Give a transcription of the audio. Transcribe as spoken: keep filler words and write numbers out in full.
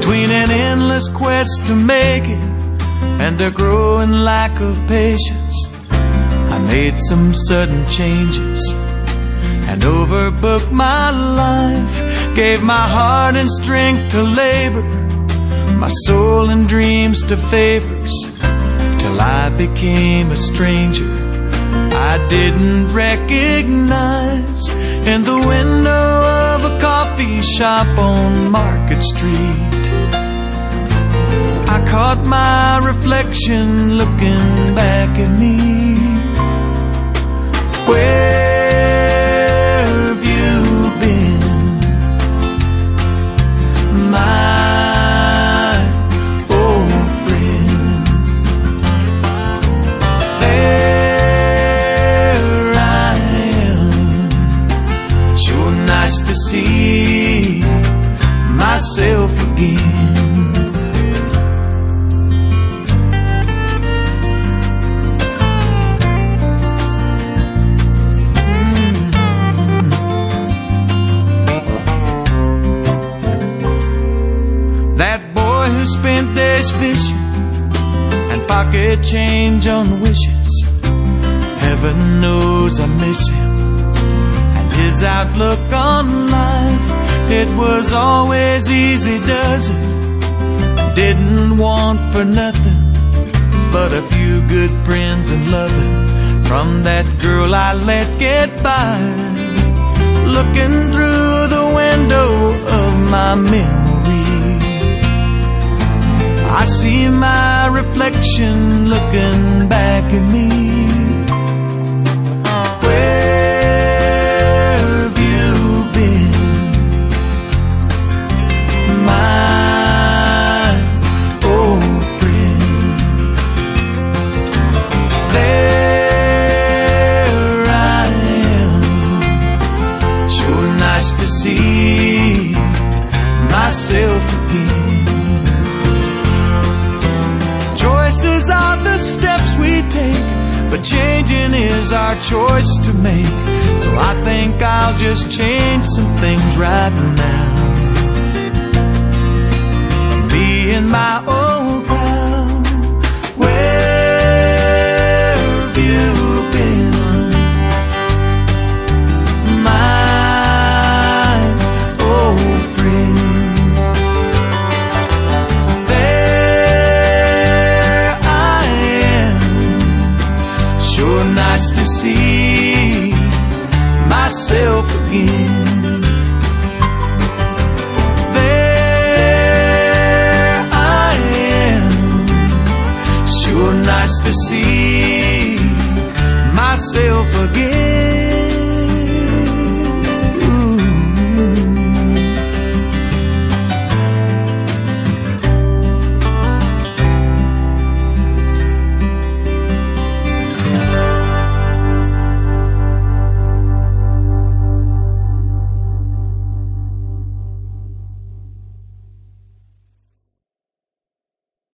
Between an endless quest to make it and a growing lack of patience, I made some sudden changes and overbooked my life. Gave my heart and strength to labor, my soul and dreams to favors, till I became a stranger I didn't recognize. In the window of a coffee shop on Market Street, I caught my reflection looking back at me. Where have you been, my old friend? There I am, sure nice to see myself again. Spent days fishing and pocket change on wishes. Heaven knows I miss him and his outlook on life. It was always easy, does it? Didn't want for nothing but a few good friends and loving from that girl I let get by. Looking through the window of my memory, I see my reflection looking back at me. Where have you been, my old friend? There I am, sure nice to see myself again. Choices are the steps we take, but changing is our choice to make. So I think I'll just change some things right now. Be in my old pal. Where have you been, my old friend? Nice to see myself again. There I am, sure nice to see myself again.